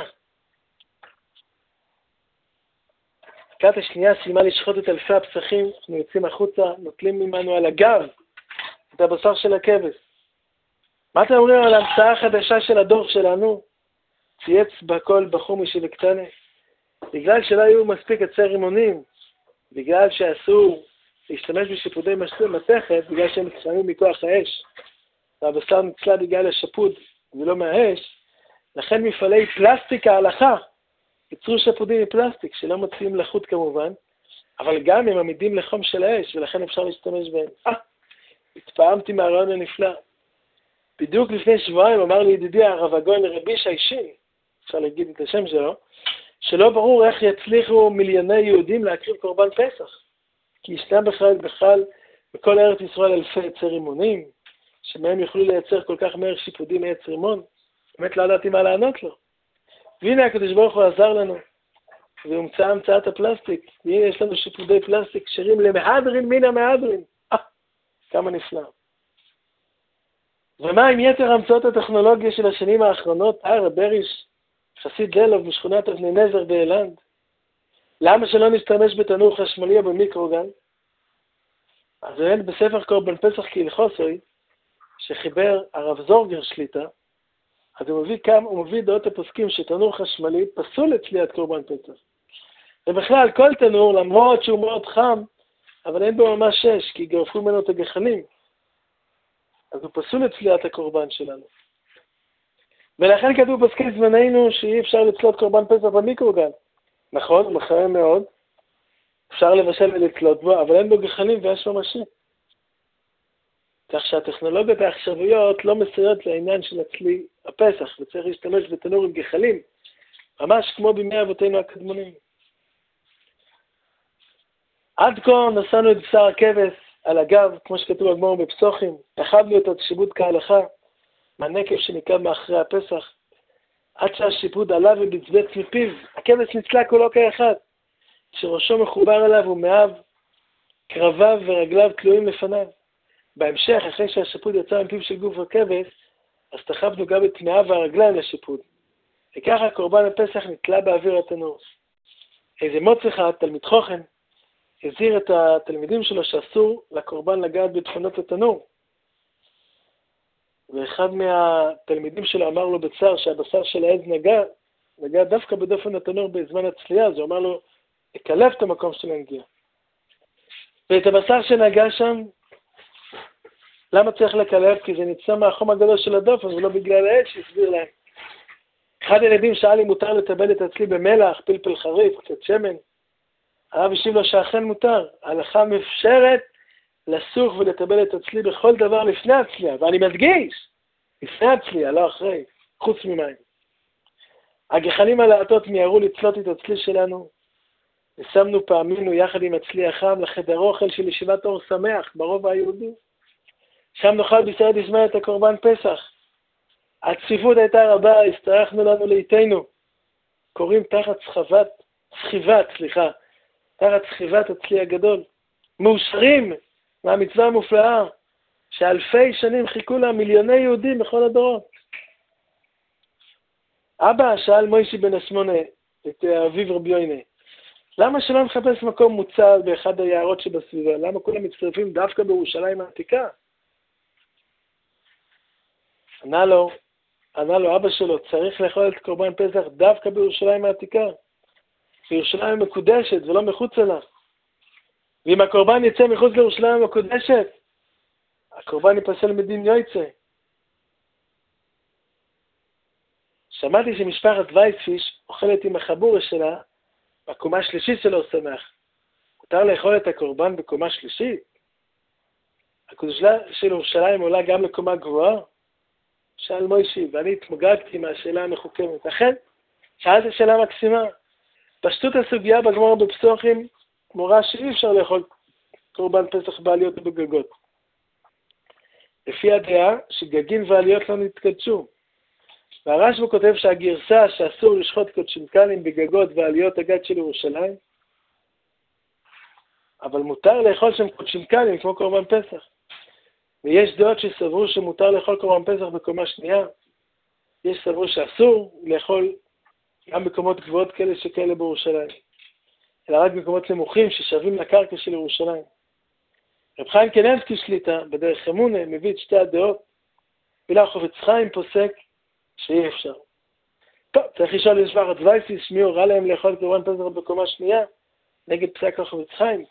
הכת השנייה סיימה לשחוט את אלפי הפסחים, אנחנו יוצאים החוצה, נוטלים ממנו על הגב את הבשר של הכבש. מה אתם אומרים על ההמצאה החדשה של הדור שלנו? צייץ בכל בחור משבקטנה. בגלל שלא היו מספיק עצי רימונים, בגלל שאסור להשתמש בשיפודי מתכת, בגלל שהם נצלמים מכוח האש, והבשר נצלה בגלל השפוד ולא מהאש, לכן מפעלי פלסטיק ההלכה ייצרו שפודים מפלסטיק, שלא מוציאים לחוט כמובן, אבל גם הם עמידים לחום של האש, ולכן אפשר להשתמש בהם. התפעמתי מהרעיון הנפלא. בדיוק לפני שבועיים אמר לי ידידי הרב הגאון רבי שיישין, אפשר להגיד את השם שלו, שלא ברור איך יצליחו מיליוני יהודים להקריב קורבן פסח. כי ישנם בכלל בכל ארץ ישראל אלפי עצי רימונים, שמהם יוכלו לייצר כל כך מהר שיפודים מעץ רימון. באמת לא ידעתי מה לענות לו. והנה הקדוש ברוך הוא עזר לנו, והומצאה המצאת הפלסטיק, והנה יש לנו שיפודי פלסטיק שרים למהדרין מן המהדרין. כמה נפלא. ומה עם יתר המצאות הטכנולוגיה של השנים האחרונות? רב בריש, חסיד ללוב משכונת אבני נזר באילנד. למה שלא נשתמש בתנור חשמלי או במיקרוגל? אז אין בספר קורבן פסח כהלכוסוי, שחיבר הרב זורגר שליטה, אז הוא מביא דעות הפוסקים שתנור חשמלי פסול לצליית קורבן פסח. ובכלל, כל תנור, למרות שהוא מאוד חם, אבל אין בו ממש אש, כי גרפו ממנו את הגחלים. אז הוא פסול לצליית הקורבן שלנו. ולכן כתוב פסקי זמננו שאי אפשר לצלות קורבן פסח במיקרוגל. נכון, מחמם מאוד. אפשר לבשל ולצלות בו, אבל אין בו גחלים ואש ממשי. כך שהטכנולוגיות העכשוויות לא מסייעות לעניין של הצלי הפסח, וצריך להשתמש בתנור עם גחלים, ממש כמו בימי אבותינו הקדמונים. עד כה נשאנו את בשר הכבש על הגב, כמו שכתוב בגמרא בפסוחים, אכלנו את השיבוד כהלכה, מהנקב שנקרא מאחרי הפסח, עד שהשיבוד עלה ובצבץ מפיו, הכבש נצלה כולו כאחד, שראשו מחובר אליו ומאב, קרביו ורגליו תלויים לפניו. בהמשך, אחרי שהשיפוד יצא מפיו של גוף הכבש, אז תחבנו גם את מאב והרגליים לשיפוד. וככה קורבן הפסח נתלה באוויר התנור. איזה מוצא אחד, תלמיד חוכן, הזהיר את התלמידים שלו שאסור לקורבן לגעת בתכונות התנור. ואחד מהתלמידים שלו אמר לו בצער שהבשר של העז נגע דווקא בדופן התנור בזמן הצלייה, אז הוא אמר לו, הקלף את המקום של הנגיעה. ואת הבשר שנגע שם, למה צריך לקלף? כי זה נצא מהחום הגדול של הדופן, ולא בגלל האש, הסביר להם. אחד הילדים שאל אם מותר לטבל את הצלי במלח, פלפל חריף, קצת שמן. הרב השיב לו שאכן מותר. ההלכה מאפשרת לסוך ולטבל את הצלי בכל דבר לפני הצלייה, ואני מדגיש, לפני הצלייה, לא אחרי, חוץ ממים. הגחלים הלהטות מיהרו לצלות את הצלי שלנו, ושמנו פעמינו יחד עם הצלי החם לחדר אוכל של ישיבת אור שמח ברובע היהודי. שם נאכל בסייעתא דשמיא את הקורבן פסח. הצפיפות הייתה רבה, הסתרחנו לנו לאיתנו. קוראים תחת סחיבת הצלי הגדול. מאושרים מהמצווה המופלאה, שאלפי שנים חיכו לה מיליוני יהודים בכל הדורות. אבא שאל מוישי בן השמונה את אביו רבי יוינה, למה שלא נחפש מקום מוצל באחד היערות שבסביבה? למה כולם מצטרפים דווקא בירושלים העתיקה? ענה לו אבא שלו, צריך לאכול את קורבן פסח דווקא בירושלים העתיקה. בירושלים מקודשת ולא מחוץ לה. ואם הקורבן יצא מחוץ לירושלים המקודשת, הקורבן ייפסל מדין יוצא. שמעתי שמשפחת וייספיש אוכלת עם החבורה שלה בקומה השלישית שלו שמח. מותר לאכול את הקורבן בקומה שלישית? הקדושה של ירושלים עולה גם לקומה גבוהה? שאל מוישי, ואני התמוגגתי מהשאלה המחוכמת. לכן, שאלת שאלה מקסימה. פשטות הסוגיה בגמרא בפסוחים מורה שאי אפשר לאכול קורבן פסח בעליות ובגגות. לפי הדעה שגגים ועליות לא נתקדשו. והרשב"א כותב שהגרסה שאסור לשחוט קודשינקלים בגגות ועליות הגג של ירושלים, אבל מותר לאכול שם קודשינקלים כמו קורבן פסח. ויש דעות שסברו שמותר לאכול קורבן פסח בקומה שנייה. יש סברו שאסור לאכול גם מקומות גבוהות כאלה שכאלה בירושלים, אלא רק מקומות נמוכים ששווים לקרקע של ירושלים. רב חיים קניבסקי שליטה, בדרך אמונה, מביא את שתי הדעות, בילה חפץ חיים פוסק שאי אפשר. טוב, צריך לשאול למשפחת וייסיס, מי הורה להם לאכול קורבן פסח בקומה שנייה, נגד פסק חפץ חיים.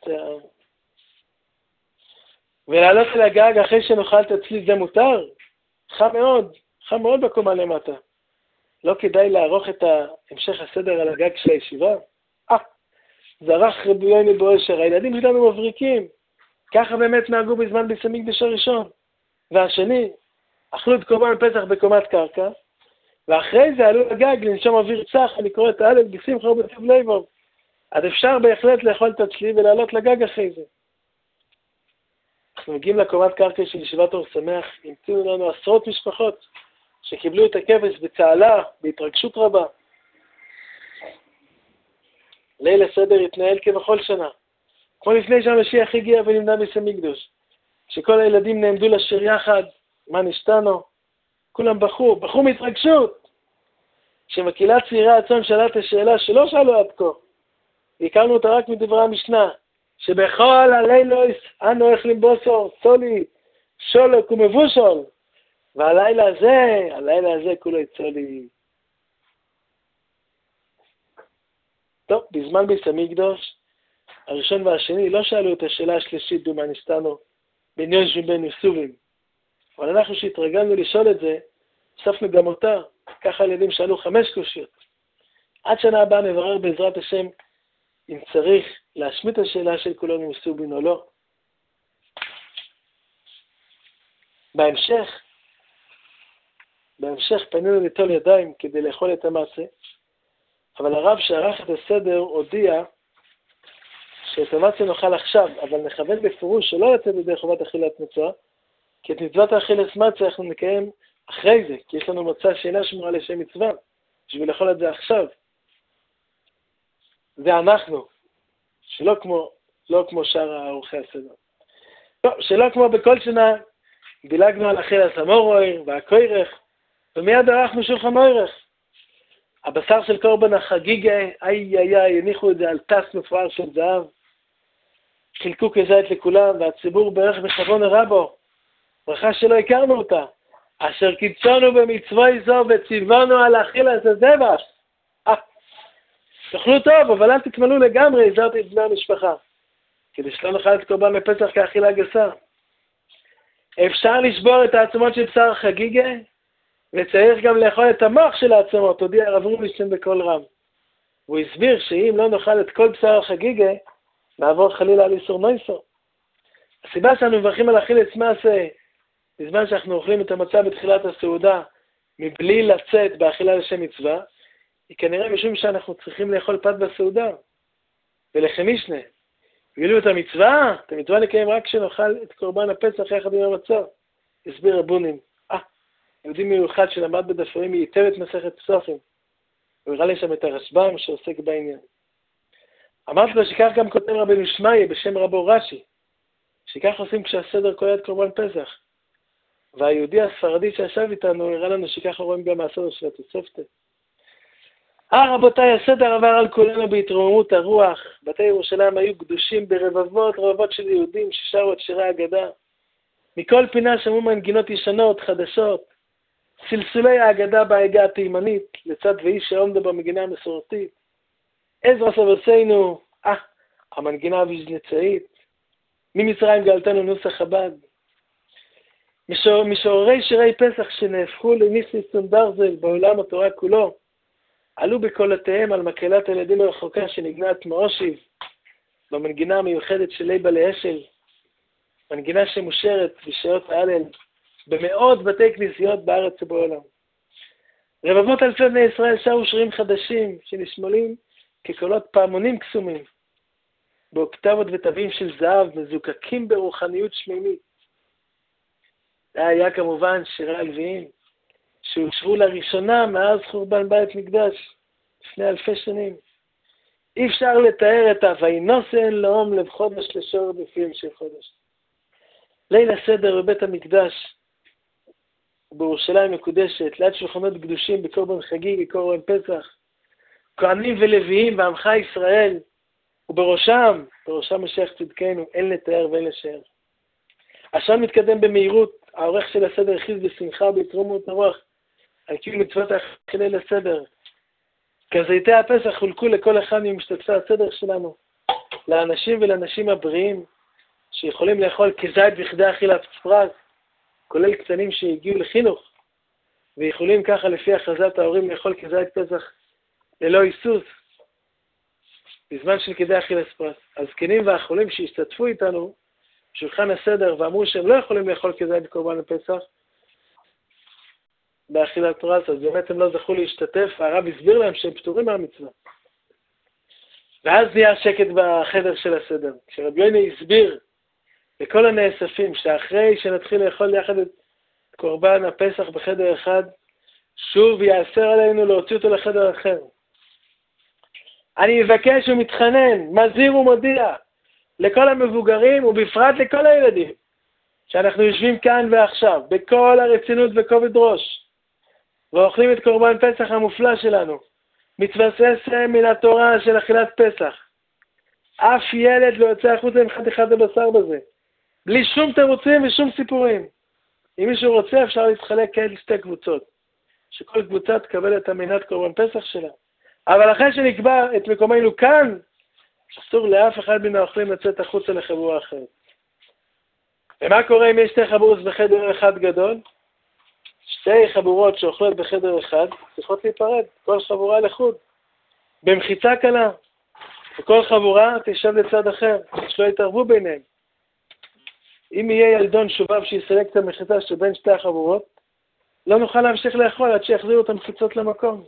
ולעלות אל הגג אחרי שנאכלת אצלי זה מותר? חם מאוד בקומה למטה. לא כדאי לערוך את המשך הסדר על הגג של הישיבה? זרח רבי יוני באושר, הילדים שלנו מבריקים. ככה באמת נהגו בזמן ביס המקדש הראשון. והשני, אכלו את קורבן פסח בקומת קרקע, ואחרי זה עלו לגג לנשום אוויר צח ולקרוא את ההלל בשמחה ובטוב לבב. אז אפשר בהחלט לאכול את הצלי ולעלות לגג אחרי זה. אנחנו מגיעים לקומת קרקע של ישיבת אור שמח, המתינו לנו עשרות משפחות שקיבלו את הכבש בצהלה, בהתרגשות רבה. ליל הסדר התנהל כבכל שנה. כמו לפני שהמשיח הגיע ונמנע ביס המקדש. כשכל הילדים נעמדו לשיר יחד, מה נשתנו? כולם בכו מהתרגשות. כשמקהילה צעירה הצאן שאלה את השאלה שלא שאלו עד כה. הכרנו אותה רק מדברי המשנה, שבכל הלילות אנו אוכלים בוסר, צולי, שולק ומבושל. והלילה הזה כולו צולי. טוב, בזמן ביס המקדש, הראשון והשני לא שאלו את השאלה השלישית, דומה נסתנו, בין יושבים בין יסובים. אבל אנחנו שהתרגלנו לשאול את זה, הוספנו גם אותה. ככה הילדים שאלו 5 קושיות. עד שנה הבאה נברר בעזרת השם, אם צריך להשמיט השאלה של כולנו מסובין או לא. בהמשך פנינו ליטול ידיים כדי לאכול את המעשה, אבל הרב שערך את הסדר הודיע שאת המעשה נאכל עכשיו, אבל נכוון בפירוש שלא יצא בידי חובת אכילת מצה, כי את מצוות האכילת מצה אנחנו נקיים אחרי זה, כי יש לנו מצה שאינה שמורה לשם מצווה, בשביל לאכול את זה עכשיו. זה אנחנו, שלא כמו שאר האורחי הסדר. לא, שלא כמו בכל שנה, דילגנו על אכילת המורוי והקוירך, ומיד ערכנו שולחן מוירך. הבשר של קורבן החגיגה, הניחו את זה על טס מפואר של זהב, חילקו כזית לכולם, והציבור בערך בכבון רבו, ברכה שלא הכרנו אותה, אשר קידשנו במצווי זו וציוונו על אכילת הזבח. תאכלו טוב, אבל אל תתמלאו לגמרי, הזהרתי את בני המשפחה, כדי שלא נאכל את קורבן בפסח כאכילה גסה. אפשר לשבור את העצמות של בשר החגיגה, וצריך גם לאכול את המוח של העצמות, הודיע הרב רובינשטיין בקול רם. והוא הסביר שאם לא נאכל את כל בשר החגיגה, נעבור חלילה על איסור נויסור. הסיבה שאנו מברכים על אכילת מעשה, בזמן שאנחנו אוכלים את המצה בתחילת הסעודה, מבלי לצאת באכילה לשם מצווה, היא כנראה משום שאנחנו צריכים לאכול פת בסעודה, ולחם משנה. גילו את המצווה נקיים רק כשנאכל את קורבן הפסח יחד עם המצה. הסביר רבונים. יהודי מיוחד שלמד בדפרים ייטב את מסכת פסוחים. הוא הראה לי שם את הרשב"ם שעוסק בעניין. אמרתי לו שכך גם כותב רבנו שמעיה בשם רבו רש"י, שכך עושים כשהסדר קורא את קורבן פסח. והיהודי הספרדי שישב איתנו הראה לנו שככה רואים גם מהסדר של התוספתא. רבותיי, הסדר עבר על כולנו בהתרוממות הרוח. בתי ירושלים היו קדושים ברבבות של יהודים ששרו את שירי האגדה. מכל פינה שמעו מנגינות ישנות, חדשות. סלסולי האגדה בהגה התימנית, לצד ואיש שעומדו במגינה המסורתית. עזרא סבוסינו, המנגינה הוויז'ניצאית. ממצרים גאלתנו נוסח חב"ד. משוררי שירי פסח שנהפכו לניסי סונדרזל בעולם התורה כולו, עלו בקולותיהם על מקהלת הילדים הרחוקה שנגנת מאושיב, במנגינה המיוחדת של ליבה לאשל, מנגינה שמושרת בשעות ההלל, במאות בתי כנסיות בארץ ובעולם. רבבות אלפי בני ישראל שרו שירים חדשים שנשמעים כקולות פעמונים קסומים, באוקטבות ותווים של זהב מזוקקים ברוחניות שמימית. זה היה כמובן שירי הלוויים, שהושרו לראשונה מאז חורבן בית מקדש, לפני אלפי שנים. אי אפשר לתאר את ה"וינוסן לאום לב חודש לשור בפיהם של חודש". ליל הסדר בבית המקדש, בירושלים מקודשת, ליד שולחנות קדושים בקורבן חגיגי, קורבן פסח, כהנים ולוויים בעמך ישראל, ובראשם משיח צדקנו, אין לתאר ואין לשער. השם מתקדם במהירות, העורך של הסדר הכריז בשמחה ובהתרוממות הרוח, על קיום מצוות ליל הסדר. כזיתי הפסח חולקו לכל אחד ממשתתפי הסדר שלנו, לאנשים ולנשים הבריאים, שיכולים לאכול כזית בכדי אכילת פרס, כולל קטנים שהגיעו לחינוך, ויכולים ככה לפי הכרזת ההורים לאכול כזית פסח ללא היסוס, בזמן של כדי אכילת פרס. הזקנים והחולים שהשתתפו איתנו בשולחן הסדר ואמרו שהם לא יכולים לאכול כזית בקורבן הפסח באכילת פרס, אז באמת הם לא זכו להשתתף, והרב הסביר להם שהם פטורים מהמצווה. ואז נהיה שקט בחדר של הסדר. כשרבי יוני הסביר לכל הנאספים שאחרי שנתחיל לאכול יחד את קורבן הפסח בחדר אחד, שוב יאסר עלינו להוציא אותו לחדר אחר. אני מבקש ומתחנן, מזהיר ומודיע לכל המבוגרים ובפרט לכל הילדים, שאנחנו יושבים כאן ועכשיו, בכל הרצינות וכובד ראש, ואוכלים את קורבן פסח המופלא שלנו, מתבסס מן התורה של אכילת פסח. אף ילד לא יוצא החוצה עם חתיכת הבשר בזה, בלי שום תירוצים ושום סיפורים. אם מישהו רוצה אפשר להתחלק לשתי קבוצות, שכל קבוצה תקבל את המנת קורבן פסח שלה. אבל אחרי שנקבע את מקומנו כאן, אסור לאף אחד מן האוכלים לצאת החוצה לחבורה אחרת. ומה קורה אם יש שתי חבורות בחדר אחד גדול? שתי חבורות שאוכלות בחדר אחד צריכות להיפרד, כל חבורה לחוד, במחיצה קלה, וכל חבורה תשב לצד אחר, שלא יתערבו ביניהם. אם יהיה ילדון שובב שיסלק את המחיצה שבין שתי החבורות, לא נוכל להמשיך לאכול עד שיחזירו את המחיצות למקום.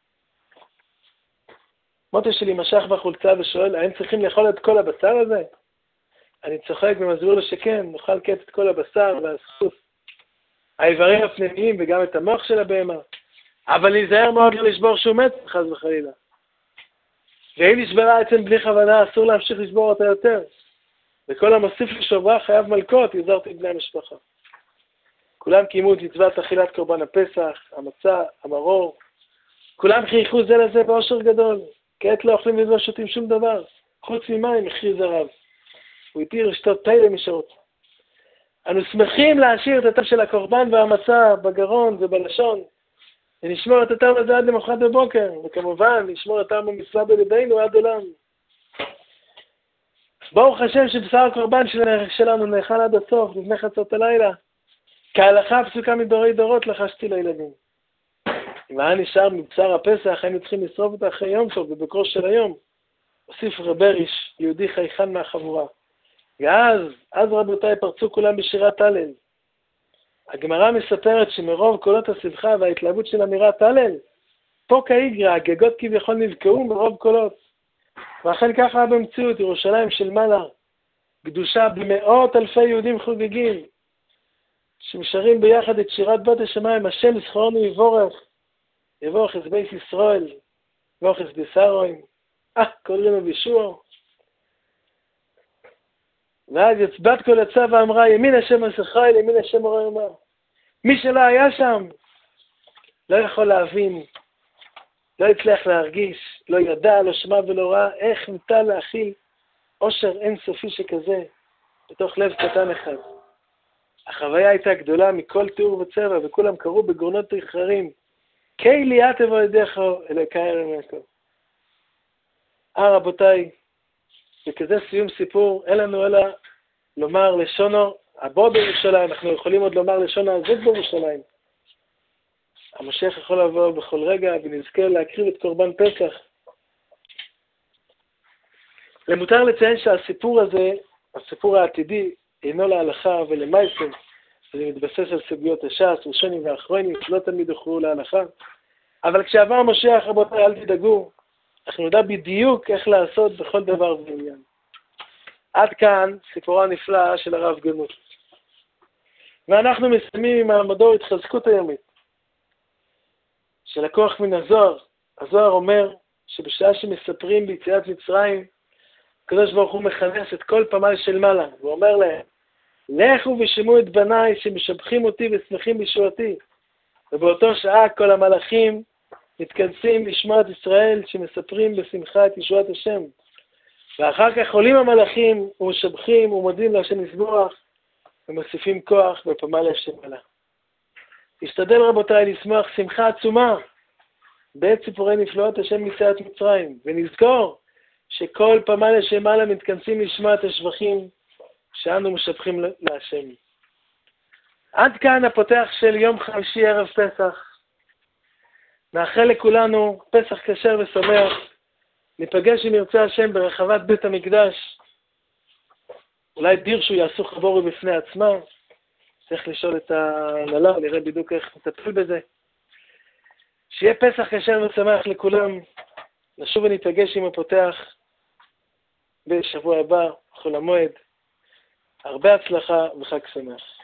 מוטו שלי משך בחולצה ושואל, האם צריכים לאכול את כל הבשר הזה? אני צוחק ומסביר לו שכן, נאכל כעת את כל הבשר והסחוס, האיברים הפנימיים וגם את המוח של הבהמה. אבל להיזהר מאוד לא לשבור שום מת, חס וחלילה. ואם נשברה עצם בלי כוונה, אסור להמשיך לשבור אותה יותר. וכל המוסיף לשוברה חייב מלכות, יזרתי בני המשפחה. כולם קיימו את מצוות אכילת קורבן הפסח, המצה, המרור. כולם חייכו זה לזה באושר גדול. כעת לא אוכלים ולא שותים שום דבר. חוץ ממים, הכריז הרב. הוא התיר לשתות תה למי שרוצה. אנו שמחים להשאיר את הטעם של הקורבן והמצה בגרון ובלשון, ונשמור את הטעם הזה עד למחרת בבוקר, וכמובן נשמור את הטעם המצווה בלבנו עד עולם. ברוך השם שבשר הקורבן שלנו נאכל עד הסוף, לפני חצות הלילה. כהלכה הפסוקה מדורי דורות לחשתי לילדים. אם היה נשאר מבשר הפסח, היינו צריכים לשרוף אותה אחרי יום טוב, בבקרו של היום. הוסיף רבריש, יהודי חייכן מהחבורה. ואז רבותיי פרצו כולם בשירת הלל. הגמרא מספרת שמרוב קולות השמחה וההתלהבות של אמירת הלל, פה כאיגרא, הגגות כביכול נבקעו מרוב קולות. ואכן ככה היה במציאות, ירושלים של מעלה, קדושה במאות אלפי יהודים חוגגים, שמשרים ביחד את שירת בת השמיים, השם זכרנו יבורך את בית ישראל, יבורך את בשרוים, קוראים לו בישוע. ואז יצבת כל יצא ואמרה, ימין השם השכיל, ימין השם הורה יאמר. מי שלא היה שם, לא יכול להבין, לא הצליח להרגיש, לא ידע, לא שמע ולא ראה, איך ניתן להכיל עושר אינסופי שכזה, בתוך לב קטן אחד. החוויה הייתה גדולה מכל תיאור וצבע, וכולם קראו בגרונות תחררים, קי לי את אבוא ידיך אלוקי הרמקו. רבותיי, וכזה סיום סיפור, אין לנו אלא לומר לשונו, הבוא בירושלים, אנחנו יכולים עוד לומר לשונו הזוג בירושלים. המשיח יכול לבוא בכל רגע ונזכה להקריב את קורבן פסח. למותר לציין שהסיפור הזה, הסיפור העתידי, אינו להלכה ולמייסם, זה מתבסס על סוגיות הש"ס, ראשונים ואחרונים, שלא תמיד הוכרו להלכה. אבל כשעבר המשיח, רבותיי, אל תדאגו, אנחנו נדע בדיוק איך לעשות בכל דבר ועניין. עד כאן סיפורה הנפלאה של הרב גנות. ואנחנו מסיימים עם המדור התחזקות היומית. שלקוח מן הזוהר. הזוהר אומר שבשעה שמספרים ביציאת מצרים, הקדוש ברוך הוא מכנס את כל פמל של מעלה, והוא אומר להם, לכו ושמעו את בניי שמשבחים אותי ושמחים בישועתי. ובאותו שעה כל המלאכים מתכנסים לשמוע את ישראל שמספרים בשמחה את ישועת השם. ואחר כך עולים המלאכים ומשבחים ומודים להשם יזבח ומוסיפים כוח בפמל השם מעלה. תשתדל רבותיי לשמוח שמחה עצומה בעת סיפורי נפלאות השם מיציאת מצרים, ונזכור שכל פמל השם מעלה מתכנסים לשמוע את השבחים שאנו משבחים להשם. עד כאן הפותח של יום חמישי ערב פסח. נאחל לכולנו פסח כשר ושמח. ניפגש אם ירצה השם ברחבת בית המקדש. אולי דירשו יעשו חבורי בפני עצמה. צריך לשאול את ההנהלה, נראה בדיוק איך נטפל בזה. שיהיה פסח כשר ושמח לכולם. נשוב וניפגש עם הפותח בשבוע הבא, חול המועד. הרבה הצלחה וחג שמח.